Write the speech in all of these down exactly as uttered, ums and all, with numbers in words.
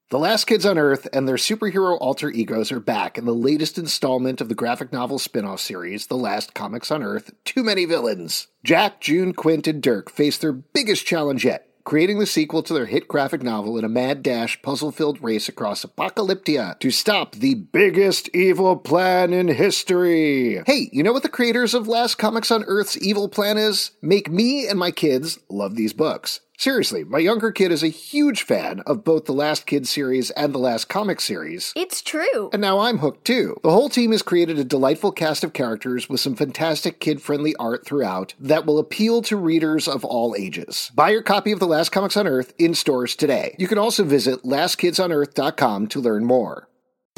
The Last Kids on Earth and their superhero alter egos are back in the latest installment of the graphic novel spin-off series, The Last Comics on Earth, Too Many Villains. Jack, June, Quint, and Dirk face their biggest challenge yet, creating the sequel to their hit graphic novel in a mad dash, puzzle-filled race across Apocalyptia to stop the biggest evil plan in history. Hey, you know what the creators of Last Comics on Earth's evil plan is? Make me and my kids love these books. Seriously, my younger kid is a huge fan of both the Last Kids series and the Last Comics series. It's true. And now I'm hooked too. The whole team has created a delightful cast of characters with some fantastic kid-friendly art throughout that will appeal to readers of all ages. Buy your copy of The Last Comics on Earth in stores today. You can also visit last kids on earth dot com to learn more.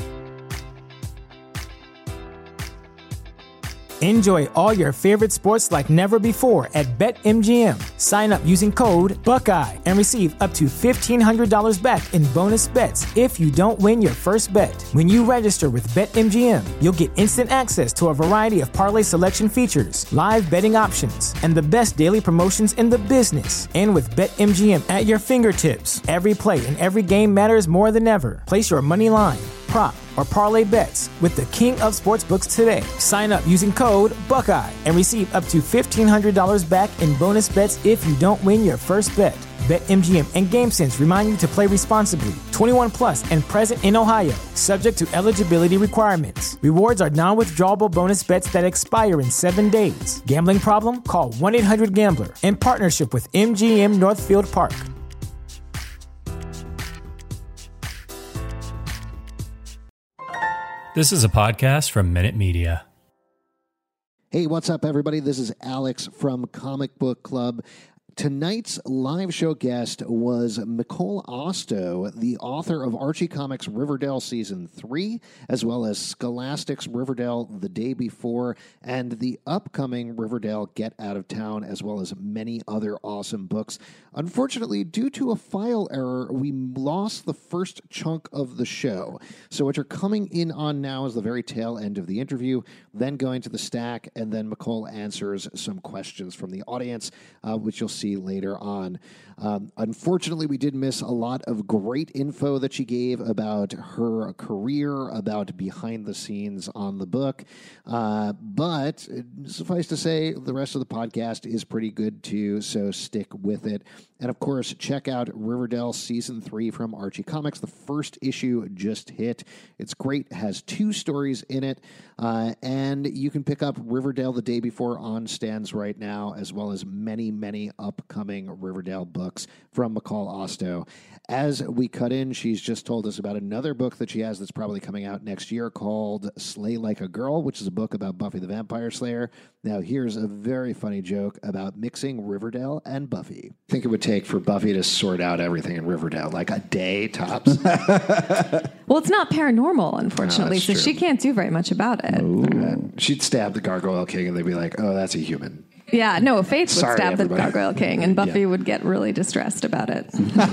Enjoy all your favorite sports like never before at BetMGM. Sign up using code Buckeye and receive up to fifteen hundred dollars back in bonus bets if you don't win your first bet. When you register with BetMGM, you'll get instant access to a variety of parlay selection features, live betting options, and the best daily promotions in the business. And with BetMGM at your fingertips, every play and every game matters more than ever. Place your money line, prop, or parlay bets with the king of sportsbooks today. Sign up using code Buckeye and receive up to fifteen hundred dollars back in bonus bets if you don't win your first bet. BetMGM and GameSense remind you to play responsibly. twenty-one plus and present in Ohio, subject to eligibility requirements. Rewards are non-withdrawable bonus bets that expire in seven days. Gambling problem? Call one eight hundred gambler in partnership with M G M Northfield Park. This is a podcast from Minute Media. Hey, what's up, everybody? This is Alex from Comic Book Club. Tonight's live show guest was Nicole Osto, the author of Archie Comics Riverdale Season three, as well as Scholastic's Riverdale The Day Before, and the upcoming Riverdale Get Out of Town, as well as many other awesome books. Unfortunately, due to a file error, we lost the first chunk of the show. So what you're coming in on now is the very tail end of the interview, then going to the stack, and then Nicole answers some questions from the audience, uh, which you'll see later on. Um, unfortunately, we did miss a lot of great info that she gave about her career, about behind the scenes on the book. Uh, but suffice to say, the rest of the podcast is pretty good too, so stick with it. And of course, check out Riverdale Season three from Archie Comics. The first issue just hit. It's great. It has two stories in it. Uh, and you can pick up Riverdale The Day Before on stands right now, as well as many, many upcoming Riverdale books from McCall Osto. As we cut in, she's just told us about another book that she has that's probably coming out next year called Slay Like a Girl, which is a book about Buffy the Vampire Slayer. Now, here's a very funny joke about mixing Riverdale and Buffy. I think it would take for Buffy to sort out everything in Riverdale, like a day tops. Well, it's not paranormal, unfortunately, No, so true. she can't do very much about it. Uh, she'd stab the Gargoyle King and they'd be like, oh, that's a human. Yeah, no, Faith would Sorry, stab everybody. the Gargoyle King, and Buffy Yeah. would get really distressed about it.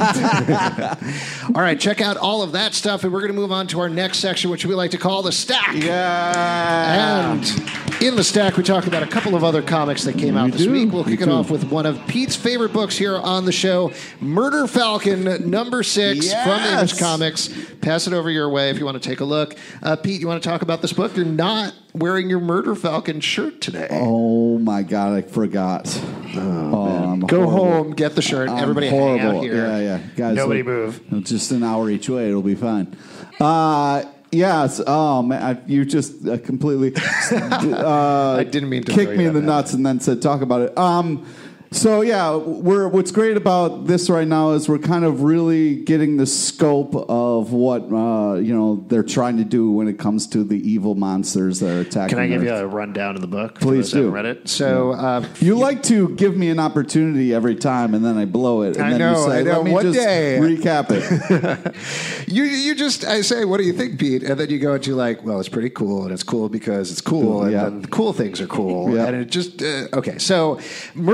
All right, check out all of that stuff, and we're going to move on to our next section, which we like to call the Stack. Yeah. And in the Stack, we talk about a couple of other comics that came out We this do. week. We'll We kick it do. off with one of Pete's favorite books here on the show, Murder Falcon, number six Yes. from Image Comics. Pass it over your way if you want to take a look. Uh, Pete, you want to talk about this book? You're not wearing your Murder Falcon shirt today. Oh my God, I forgot. Oh, I'm Go horrible. home, get the shirt. I'm Everybody hang horrible. out here. Yeah, yeah. Guys, Nobody look, move. Just an hour each way. It'll be fine. Uh, yes. Oh, man. I, you just uh, completely uh, I didn't mean to kick throw me you in the on that. nuts and then said, talk about it. Um, so, yeah, we're, what's great about this right now is we're kind of really getting the scope of what, uh, you know, they're trying to do when it comes to the evil monsters that are attacking Can I give Earth. you a rundown of the book? for Please those that do. haven't read it. So, uh, You like to give me an opportunity every time, and then I blow it. And I then know, you say, I know. Let me One just day- recap it. you you just I say, what do you think, Pete? And then you go into like, well, it's pretty cool, and it's cool because it's cool, and Yeah. then the cool things are cool, Yeah. and it just uh, okay. So, Murder Falcon,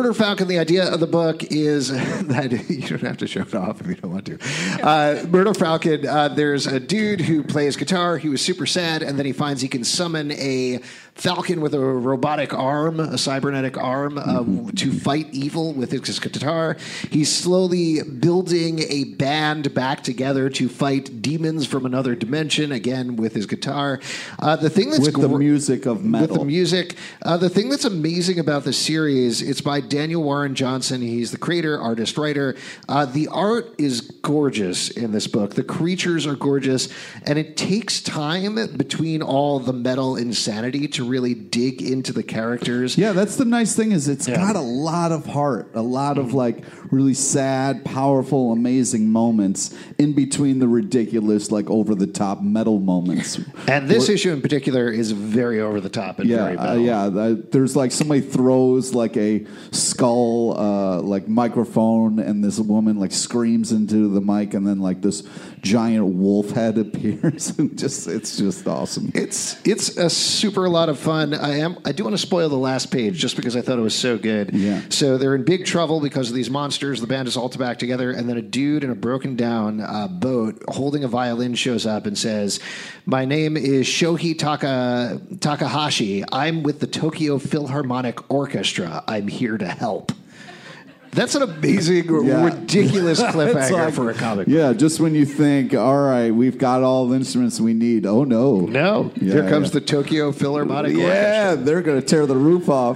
the idea of the book is that you don't have to show it off if you don't want to. Uh, Murder Falcon, uh, there's a dude who plays guitar. He was super sad, and then he finds he can summon a falcon with a robotic arm, a cybernetic arm, uh, mm-hmm. to fight evil with his guitar. He's slowly building a band back together to fight demons from another dimension, again, with his guitar. Uh, the thing that's with the gr- music of metal. With the music. Uh, the thing that's amazing about the series, it's by Daniel Warren Johnson. He's the creator, artist, writer. Uh, the art is gorgeous in this book. The creatures are gorgeous, and it takes time between all the metal insanity to really dig into the characters. Yeah, that's the nice thing is it's Yeah. got a lot of heart, a lot of like really sad, powerful, amazing moments in between the ridiculous, like over the top metal moments. And this Where- issue in particular is very over the top and Yeah, very uh, metal. yeah. The, there's like somebody throws like a skull, uh, like microphone, and this woman like screams into the mic, and then like this giant wolf head appears, and just it's just awesome. It's it's a super lot of fun. I am I do want to spoil the last page just because I thought it was so good. Yeah. So they're in big trouble because of these monsters. The band is all back together, and then a dude in a broken down uh, boat holding a violin shows up and says, "My name is Shohei Taka Takahashi. I'm with the Tokyo Philharmonic Orchestra. I'm here to help." That's an amazing, Yeah. ridiculous It's cliffhanger like- for a comic. Yeah, just when you think, all right, we've got all the instruments we need. Oh no, No, Yeah, here comes yeah. the Tokyo Philharmonic Orchestra. Yeah, they're going to tear the roof off.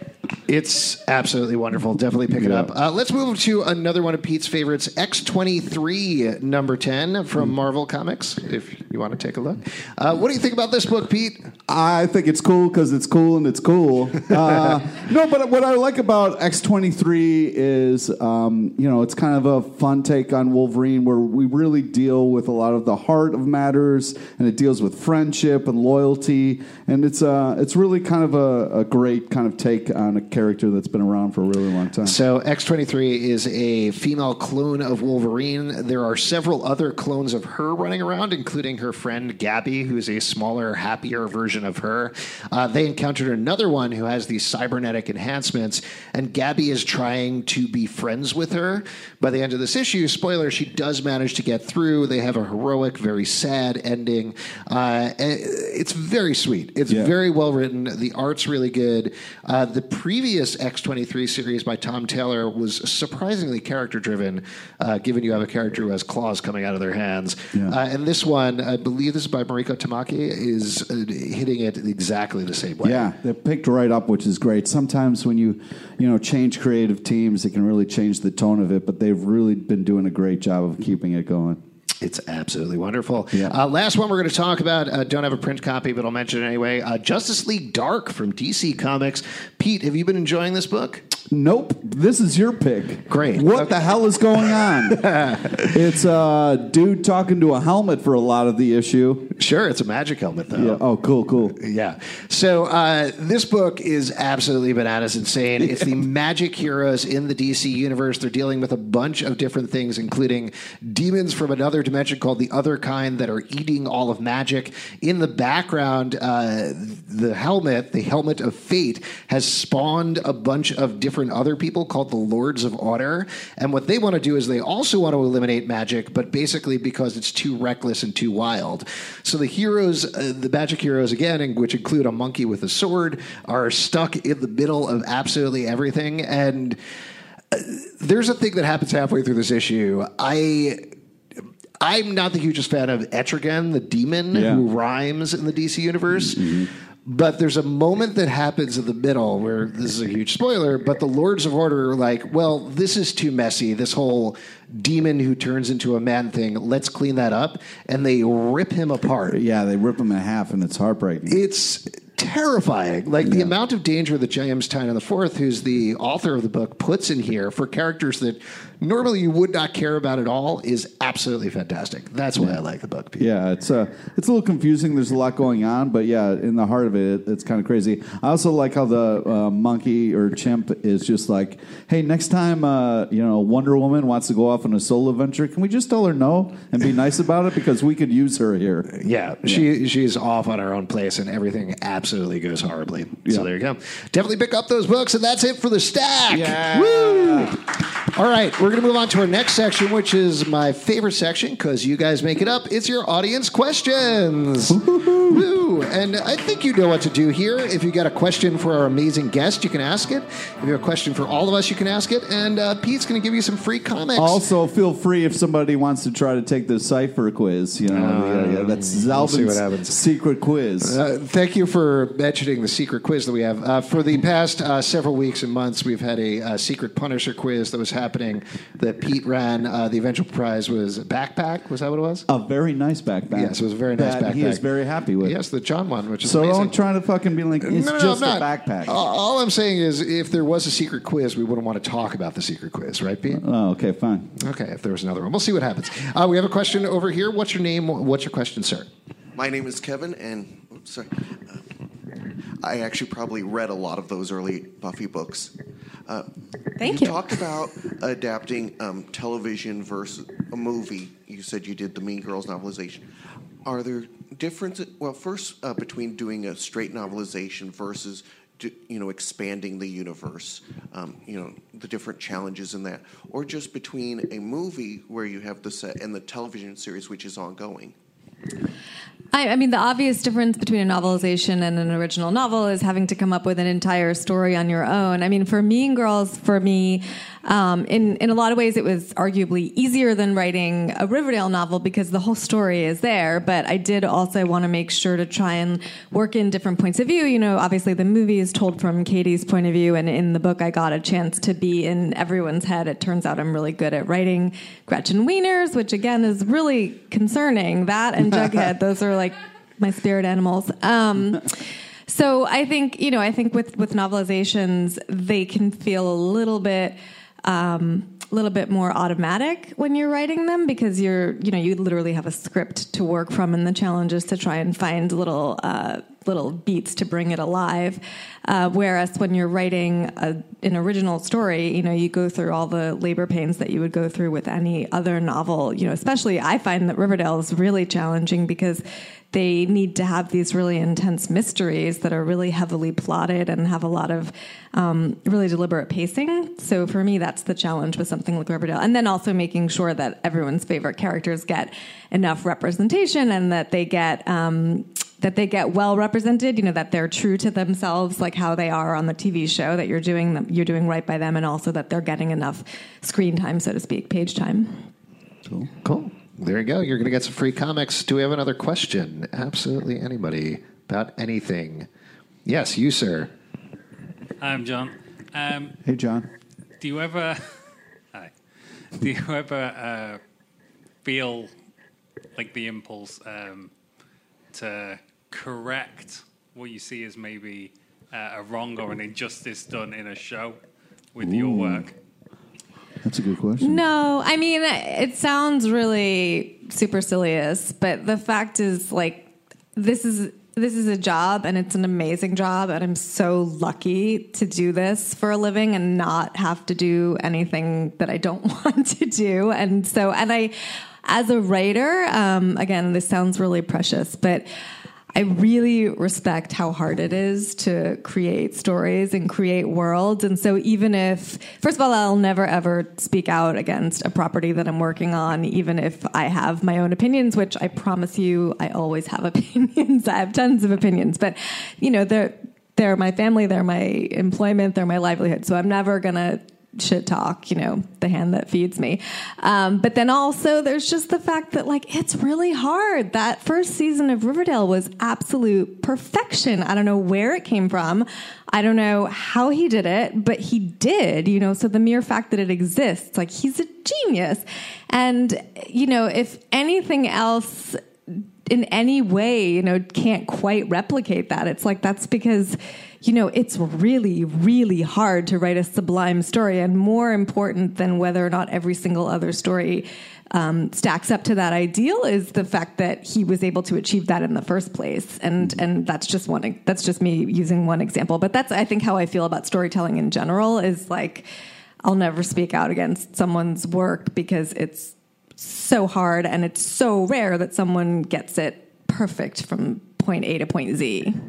It's absolutely wonderful. Definitely pick it Yeah. up. Uh, let's move to another one of Pete's favorites, X twenty-three, number ten from Marvel Comics, if you want to take a look. Uh, what do you think about this book, Pete? I think it's cool because it's cool and it's cool. Uh, no, but what I like about X twenty-three is, um, you know, it's kind of a fun take on Wolverine where we really deal with a lot of the heart of matters, and it deals with friendship and loyalty, and it's uh, it's really kind of a, a great kind of take on a character that's been around for a really long time. So X twenty-three is a female clone of Wolverine. There are several other clones of her running around, including her friend Gabby, who's a smaller, happier version of her. Uh, they encountered another one who has these cybernetic enhancements, and Gabby is trying to be friends with her. By the end of this issue, spoiler, she does manage to get through. They have a heroic, very sad ending. Uh, it's very sweet. It's Yeah. very well written. The art's really good. Uh, the previous X twenty-three series by Tom Taylor was surprisingly character-driven, uh, given you have a character who has claws coming out of their hands. Yeah. Uh, and this one, I believe this is by Mariko Tamaki, is uh, hitting it exactly the same way. Yeah, they picked right up, which is great. Sometimes when you, you know, change creative teams, it can really change the tone of it, but they've really been doing a great job of keeping it going. It's absolutely wonderful. Yeah. Uh, last one we're going to talk about, uh, don't have a print copy, but I'll mention it anyway. Uh, Justice League Dark from D C Comics. Pete, have you been enjoying this book? Nope, this is your pick. Great. What Okay. the hell is going on? It's a dude talking to a helmet for a lot of the issue. Sure, it's a magic helmet, though. Yeah. Oh, cool, cool. Yeah. So uh, this book is absolutely bananas insane. It's the magic heroes in the D C universe. They're dealing with a bunch of different things, including demons from another dimension called the Other Kind that are eating all of magic. In the background, uh, the helmet, the Helmet of Fate, has spawned a bunch of different other people called the Lords of Order. And what they want to do is they also want to eliminate magic, but basically because it's too reckless and too wild. So the heroes, uh, the magic heroes, again, in, which include a monkey with a sword, are stuck in the middle of absolutely everything. And uh, there's a thing that happens halfway through this issue. I... I'm not the hugest fan of Etrigan, the demon Yeah. who rhymes in the D C universe. Mm-hmm. But there's a moment that happens in the middle where this is a huge spoiler, but the Lords of Order are like, well, this is too messy. This whole demon who turns into a man thing, let's clean that up. And they rip him apart. Yeah, they rip him in half, and it's heartbreaking. It's terrifying. Like the Yeah. amount of danger that James Tynion the Fourth, who's the author of the book, puts in here for characters that normally you would not care about at all is absolutely fantastic. That's why I like the book, Pete. Yeah, it's uh, it's a little confusing. There's a lot going on, but yeah, in the heart of it, it it's kind of crazy. I also like how the uh, monkey or chimp is just like, hey, next time, uh, you know, Wonder Woman wants to go off on a solo adventure, can we just tell her no and be nice about it because we could use her here. Yeah, she she's off on her own place, and everything absolutely absolutely goes horribly. Yeah. So there you go. Definitely pick up those books, and that's it for the stack. Yeah. Woo! All right, we're going to move on to our next section, which is my favorite section because you guys make it up. It's your audience questions. Woo! And I think you know what to do here. If you got a question for our amazing guest, you can ask it. If you have a question for all of us, you can ask it. And uh, Pete's going to give you some free comics. Also, feel free if somebody wants to try to take the cipher quiz. You know, Uh, yeah, yeah, that's we'll see what Zalvin's happens. secret quiz. Uh, thank you for mentioning the secret quiz that we have. Uh, for the past uh, several weeks and months, we've had a uh, secret Punisher quiz that was happening that Pete ran. Uh, the eventual prize was a backpack. Was that what it was? A very nice backpack. Yes, it was a very nice that backpack. He is very happy with. Yes, the John one, which is So amazing. don't try to fucking be like, it's No, no, just I'm a not. backpack. All, all I'm saying is if there was a secret quiz, we wouldn't want to talk about the secret quiz, right, Pete? Oh, okay, fine. Okay, if there was another one. We'll see what happens. Uh, we have a question over here. What's your name? What's your question, sir? My name is Kevin, and oops, sorry. Uh, I actually probably read a lot of those early Buffy books. Uh, Thank you. you. talked about adapting um, television versus a movie. You said you did the Mean Girls novelization. Are there differences? Well, first, uh, between doing a straight novelization versus do, you know, expanding the universe, um, you know, the different challenges in that, or just between a movie where you have the set and the television series, which is ongoing. I, I mean, the obvious difference between a novelization and an original novel is having to come up with an entire story on your own. I mean, for Mean Girls, for me, um, in, in a lot of ways, it was arguably easier than writing a Riverdale novel because the whole story is there. But I did also want to make sure to try and work in different points of view. You know, obviously the movie is told from Katie's point of view, and in the book, I got a chance to be in everyone's head. It turns out I'm really good at writing Gretchen Wieners, which again is really concerning. That and Jughead, those are like my spirit animals. Um, so I think, you know, I think with, with novelizations, they can feel a little bit, um, a little bit more automatic when you're writing them because you're, you know, you literally have a script to work from, and the challenge is to try and find little, uh, little beats to bring it alive. Uh, whereas when you're writing a, an original story, you know, you go through all the labor pains that you would go through with any other novel. You know, especially I find that Riverdale is really challenging because they need to have these really intense mysteries that are really heavily plotted and have a lot of um, really deliberate pacing. So for me, that's the challenge with something like Riverdale. And then also making sure that everyone's favorite characters get enough representation and that they get um, that they get well represented, you know, that they're true to themselves, like how they are on the T V show, that you're doing them, you're doing right by them, and also that they're getting enough screen time, so to speak, page time. Cool. Cool. There you go. You're going to get some free comics. Do we have another question? Absolutely anybody about anything. Yes, you, sir. I'm John. Um, Hey, John. do you ever, hi, do you ever uh, feel like the impulse um, to correct what you see as maybe uh, a wrong or an injustice done in a show with your work? That's a good question. No, I mean, it sounds really supercilious, but the fact is, like, this is this is a job, and it's an amazing job, and I'm so lucky to do this for a living and not have to do anything that I don't want to do. And so, and I, as a writer, um, again, this sounds really precious, but I really respect how hard it is to create stories and create worlds. And so even if, first of all, I'll never ever speak out against a property that I'm working on, even if I have my own opinions, which I promise you, I always have opinions. I have tons of opinions, but you know, they're, they're my family, they're my employment, they're my livelihood. So I'm never going to shit talk, you know, the hand that feeds me. Um, but then also there's just the fact that, like, it's really hard. That first season of Riverdale was absolute perfection. I don't know where it came from. I don't know how he did it, but he did, you know, so the mere fact that it exists, like, he's a genius. And, you know, if anything else in any way, you know, can't quite replicate that, it's like, that's because, you know, it's really, really hard to write a sublime story, and more important than whether or not every single other story um, stacks up to that ideal is the fact that he was able to achieve that in the first place. And and that's just one. That's just me using one example, but that's, I think, how I feel about storytelling in general. Is like, I'll never speak out against someone's work because it's so hard, and it's so rare that someone gets it perfect from point A to point Z.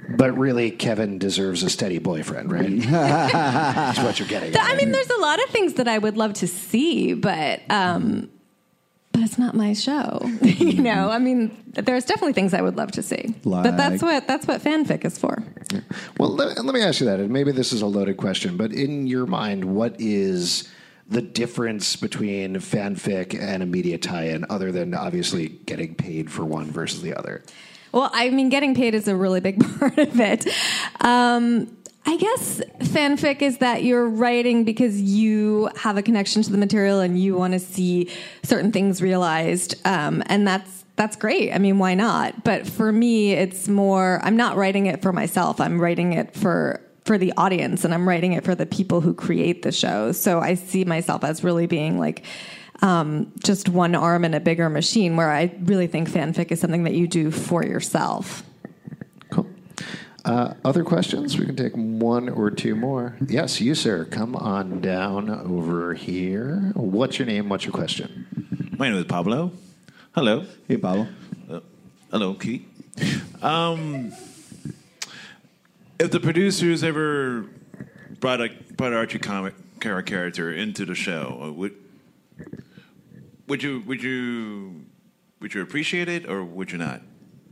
But really, Kevin deserves a steady boyfriend, right? That's what you're getting at. I mean, there's a lot of things that I would love to see, but um, but it's not my show. you know, I mean, there's definitely things I would love to see, Like- but that's what that's what fanfic is for. Well, let, let me ask you that, and maybe this is a loaded question, but in your mind, what is the difference between fanfic and a media tie-in, other than obviously getting paid for one versus the other? Well, I mean, getting paid is a really big part of it. Um, I guess fanfic is that you're writing because you have a connection to the material and you want to see certain things realized, um, and that's that's great. I mean, why not? But for me, it's more, I'm not writing it for myself. I'm writing it for for the audience, and I'm writing it for the people who create the show. So I see myself as really being like um, just one arm in a bigger machine, where I really think fanfic is something that you do for yourself. Cool. Uh, other questions? We can take one or two more. Yes, you, sir. Come on down over here. What's your name? What's your question? My name is Pablo. Hello. Hey, Pablo. Uh, hello, Keith. Um, if the producers ever brought a brought an Archie comic character into the show, would would you would you would you appreciate it, or would you not?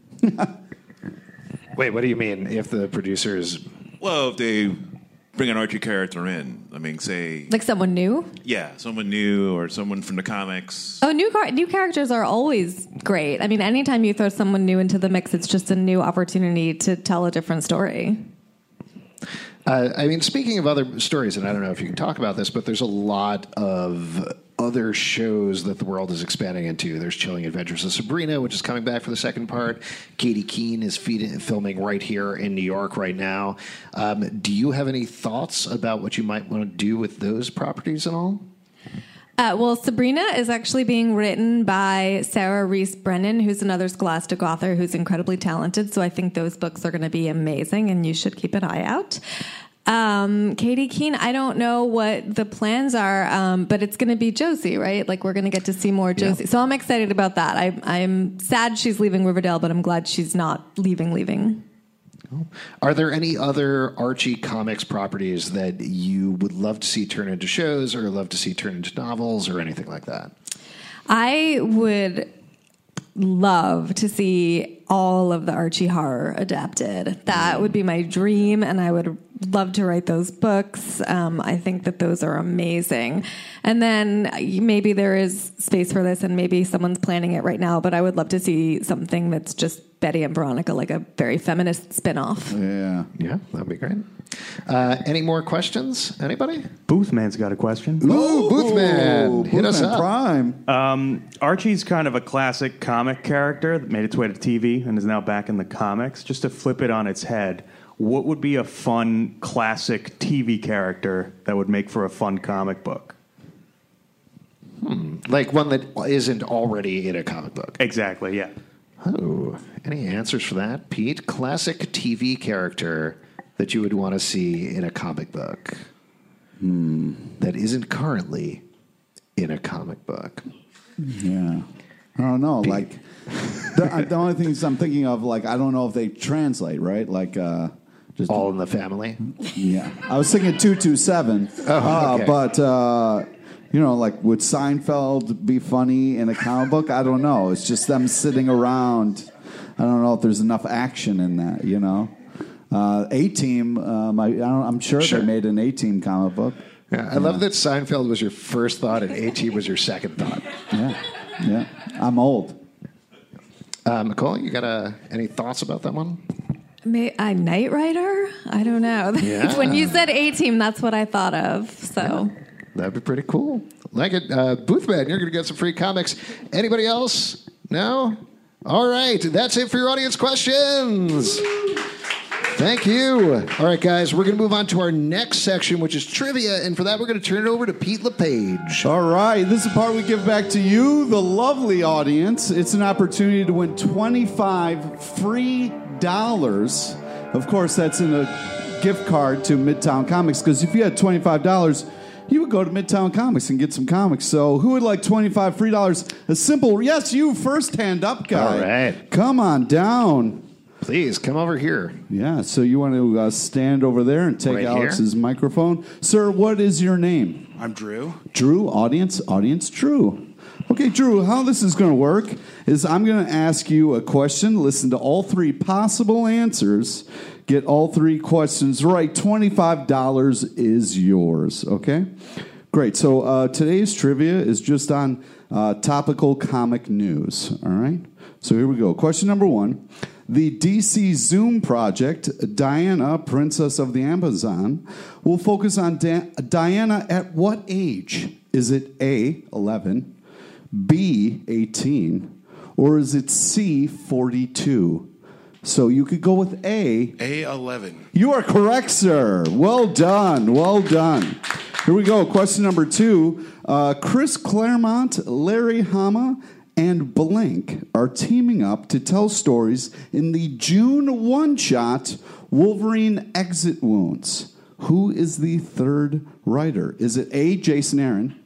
Wait, what do you mean? If the producers, Well, if they bring an Archie character in, I mean, say, Like someone new? yeah, someone new or someone from the comics. Oh, new car- new characters are always great. I mean, anytime you throw someone new into the mix, it's just a new opportunity to tell a different story. Uh, I mean, speaking of other stories, and I don't know if you can talk about this, but there's a lot of other shows that the world is expanding into. There's Chilling Adventures of Sabrina, which is coming back for the second part. Katie Keene is feed- filming right here in New York right now. Um, do you have any thoughts about what you might want to do with those properties at all? Uh, well, Sabrina is actually being written by Sarah Reese Brennan, who's another Scholastic author who's incredibly talented. So I think those books are going to be amazing, and you should keep an eye out. Um, Katie Keene, I don't know what the plans are, um, but it's going to be Josie, right? Like, we're going to get to see more Josie. Yeah. So I'm excited about that. I, I'm sad she's leaving Riverdale, but I'm glad she's not leaving, leaving. Are there any other Archie Comics properties that you would love to see turn into shows, or love to see turn into novels, or anything like that? I would love to see all of the Archie horror adapted. That would be my dream, and I would love to write those books. Um, I think that those are amazing. And then maybe there is space for this, and maybe someone's planning it right now, but I would love to see something that's just Betty and Veronica, like a very feminist spin-off. Yeah. Yeah, that'd be great. Uh, any more questions? Anybody? Boothman's got a question. Ooh, Boothman. Hit us Boothman up. Prime. Um, Archie's kind of a classic comic character that made its way to T V and is now back in the comics. Just to flip it on its head, what would be a fun classic T V character that would make for a fun comic book? Hmm. Like one that isn't already in a comic book. Exactly, yeah. Oh, any answers for that, Pete? Classic T V character that you would want to see in a comic book Hmm. that isn't currently in a comic book. Yeah. I don't know. Pete. Like, the, the only things I'm thinking of, like, I don't know if they translate, right? Like, uh, just All in the Family. Yeah. I was thinking two two seven. Oh, uh, okay. But, uh, you know, like, would Seinfeld be funny in a comic book? I don't know. It's just them sitting around. I don't know if there's enough action in that, you know? Uh, A-Team, um, I, I don't, I'm sure, Sure. they made an A-Team comic book. Yeah, I love that Seinfeld was your first thought and A-Team was your second thought. Yeah. Yeah. I'm old. Uh, Nicole, you got uh, any thoughts about that one? May, a Knight Rider? I don't know. Yeah. When you said A-Team, that's what I thought of. So That'd be pretty cool. Like it. Uh, Boothman, you're going to get some free comics. Anybody else? No? All right. That's it for your audience questions. Thank you. All right, guys, we're going to move on to our next section, which is trivia. And for that, we're going to turn it over to Pete LePage. All right, this is the part we give back to you, the lovely audience. It's an opportunity to win twenty-five free dollars. Of course, that's in a gift card to Midtown Comics, because if you had twenty-five dollars, you would go to Midtown Comics and get some comics. So who would like twenty-five free dollars? A simple, yes, you, first hand up guy. All right. Come on down. Please come over here. Yeah, so you want to uh, stand over there and take Right Alex's microphone. Sir, what is your name? I'm Drew. Drew, audience, audience, Drew. Okay, Drew, how this is going to work is I'm going to ask you a question, listen to all three possible answers, get all three questions right. twenty-five dollars is yours, okay? Great. So uh, today's trivia is just on uh, topical comic news, all right? So here we go. Question number one. The D C Zoom project, Diana, Princess of the Amazon, will focus on da- Diana at what age? Is it A, eleven, B, eighteen, or is it C, forty-two? So you could go with A. A eleven. You are correct, sir. Well done. Well done. Here we go. Question number two. Uh, Chris Claremont, Larry Hama, and Blank are teaming up to tell stories in the June one-shot Wolverine Exit Wounds. Who is the third writer? Is it A, Jason Aaron,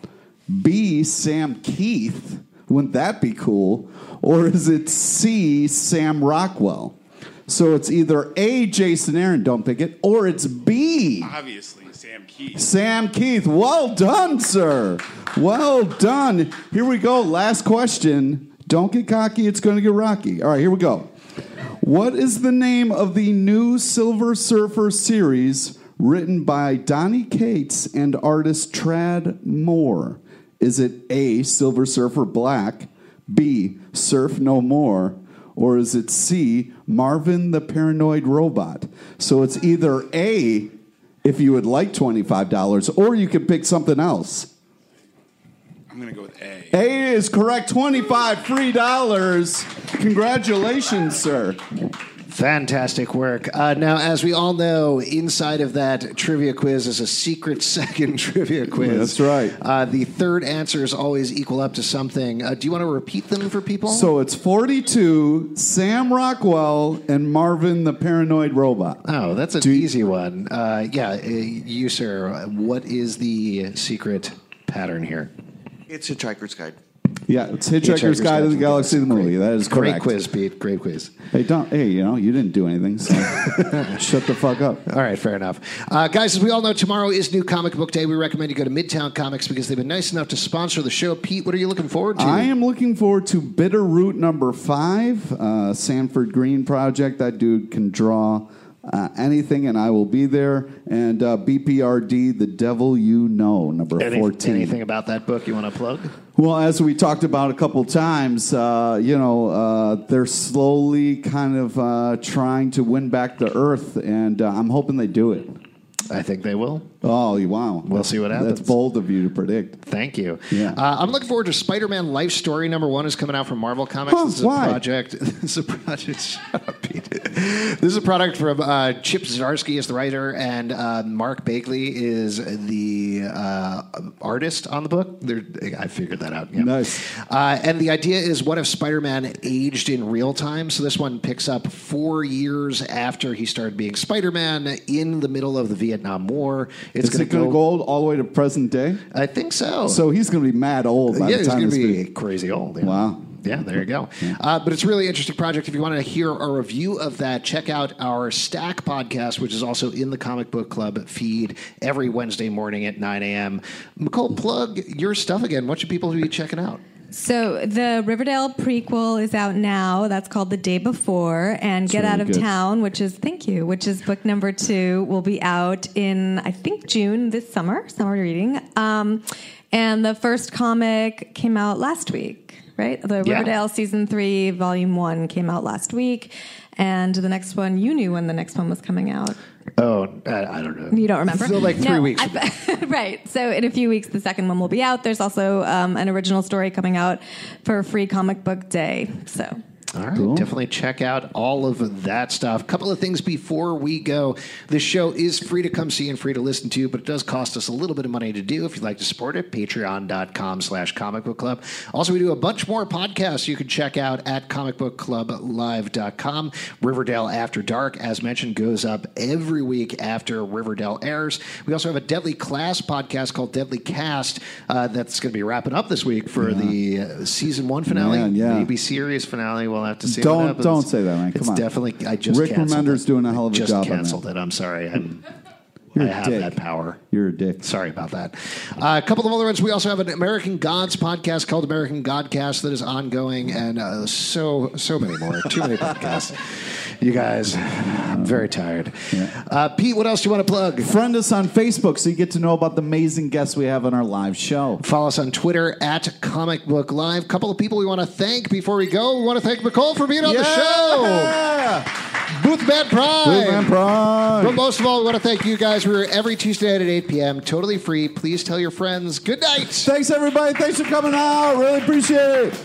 B, Sam Keith? Wouldn't that be cool? Or is it C, Sam Rockwell? So it's either A, Jason Aaron, don't pick it, or it's B, Obviously, Sam Keith. Sam Keith. Well done, sir. Well done. Here we go. Last question. Don't get cocky. It's going to get rocky. All right, here we go. What is the name of the new Silver Surfer series written by Donny Cates and artist Trad Moore? Is it A, Silver Surfer Black, B, Surf No More, or is it C, Marvin the Paranoid Robot? So it's either A, if you would like twenty-five dollars, or you could pick something else. I'm going to go with A. A is correct. twenty-five free dollars. Congratulations, sir. Fantastic work. Uh, now, as we all know, inside of that trivia quiz is a secret second trivia quiz. That's right. Uh, the third answers always equal up to something. Uh, do you want to repeat them for people? So it's forty-two, Sam Rockwell, and Marvin the Paranoid Robot. Oh, that's an easy one. Uh, yeah, uh, you, sir, what is the secret pattern here? It's Hitchhiker's Guide. Yeah, it's Hitchhiker's Guide to the Galaxy, the movie. That is correct. Great quiz, Pete. Great quiz. Hey, don't. Hey, you know, you didn't do anything, so shut the fuck up. All right, fair enough. Uh, guys, as we all know, tomorrow is New Comic Book Day. We recommend you go to Midtown Comics because they've been nice enough to sponsor the show. Pete, what are you looking forward to? I am looking forward to Bitter Root number five, uh, Sanford Green project. That dude can draw uh, anything, and I will be there. And uh, B P R D, The Devil You Know, number Any, fourteen. Anything about that book you want to plug? Well, as we talked about a couple times, uh, you know, uh, they're slowly kind of uh, trying to win back the Earth, and uh, I'm hoping they do it. I think they will. Oh, wow. We'll see what happens. That's bold of you to predict. Thank you. Yeah. Uh, I'm looking forward to Spider-Man Life Story number one is coming out from Marvel Comics. Huh, this is why? a project. This is a project. Shut up, Pete. This is a product from uh, Chip Zdarsky is the writer, and uh, Mark Bagley is the uh, artist on the book. They're, I figured that out. Yeah. Nice. Uh, and the idea is, what if Spider-Man aged in real time? So this one picks up four years after he started being Spider-Man in the middle of the Vietnam War. It's Is it going to go all the way to present day? I think so. So he's going to be mad old by yeah, the he's time going to this be crazy old. Yeah. Wow. Yeah, there you go. Uh, but it's a really interesting project. If you want to hear a review of that, check out our Stack podcast, which is also in the Comic Book Club feed every Wednesday morning at nine a.m. Nicole, plug your stuff again. What should people be checking out? So the Riverdale prequel is out now. That's called The Day Before. And Get really Out of good. Town, which is, thank you, which is book number two, will be out in, I think, June this summer, summer reading. Um, and the first comic came out last week, right? The Yeah. Riverdale Season three, Volume one came out last week. And the next one, you knew when the next one was coming out. Oh, I, I don't know. You don't remember? Still like three No, weeks. I- right. So in a few weeks, the second one will be out. There's also um, an original story coming out for Free Comic Book Day. So. All right, definitely check out all of that stuff. Couple of things before we go. This show is free to come see and free to listen to, but it does cost us a little bit of money to do. If you'd like to support it, patreon.com slash comic book club. Also, we do a bunch more podcasts you can check out at comic book club live dot com. Riverdale After Dark, as mentioned, goes up every week after Riverdale airs. We also have a Deadly Class podcast called Deadly Cast uh, that's going to be wrapping up this week for Yeah. the uh, season one finale, Man, yeah. maybe series finale. We'll we'll have to see. Don't- what happens. don't say that, man. Come it's on. definitely. I just Rick canceled Remender's it. doing a hell of a just job on canceled that. it. I'm sorry. I'm, You're I a have dick. that power. You're a dick. Sorry about that. Uh, a couple of other ones. We also have an American Gods podcast called American Godcast that is ongoing, and uh, so so many more. Too many podcasts. You guys, I'm very tired. Yeah. Uh, Pete, what else do you want to plug? Friend us on Facebook so you get to know about the amazing guests we have on our live show. Follow us on Twitter at Comic Book Live. A couple of people we want to thank before we go. We want to thank Nicole for being on the show. Boothman Prime. Boothman Prime. But most of all, we want to thank you guys. We're every Tuesday night at eight p.m. Totally free. Please tell your friends. Good night. Thanks, everybody. Thanks for coming out. Really appreciate it.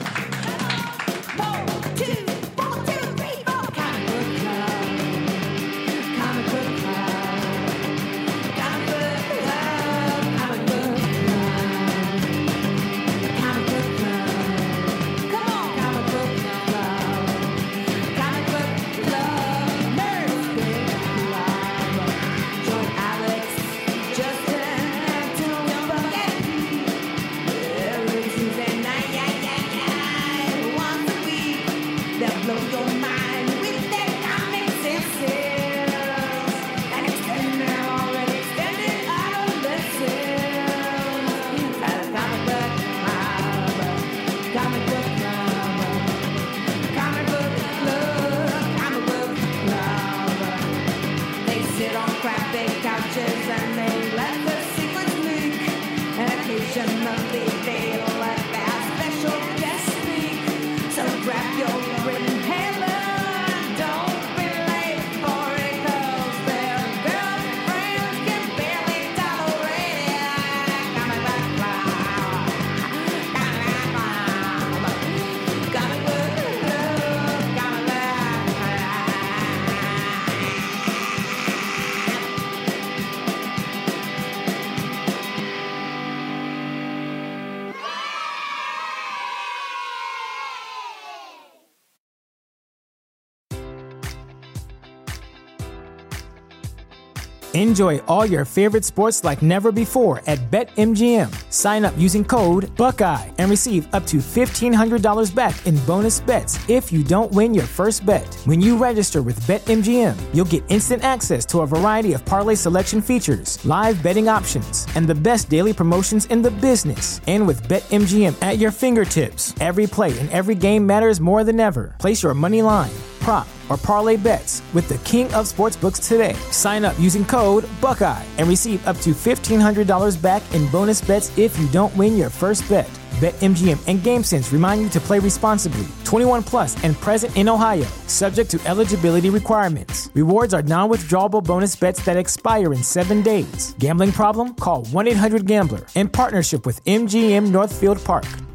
Enjoy all your favorite sports like never before at BetMGM. Sign up using code Buckeye and receive up to fifteen hundred dollars back in bonus bets if you don't win your first bet. When you register with BetMGM, you'll get instant access to a variety of parlay selection features, live betting options, and the best daily promotions in the business. And with BetMGM at your fingertips, every play and every game matters more than ever. Place your money line, prop, or parlay bets with the king of sportsbooks today. Sign up using code Buckeye and receive up to fifteen hundred dollars back in bonus bets if you don't win your first bet. BetMGM and GameSense remind you to play responsibly. twenty-one plus and present in Ohio, subject to eligibility requirements. Rewards are non-withdrawable bonus bets that expire in seven days. Gambling problem? Call one eight hundred gambler in partnership with M G M Northfield Park.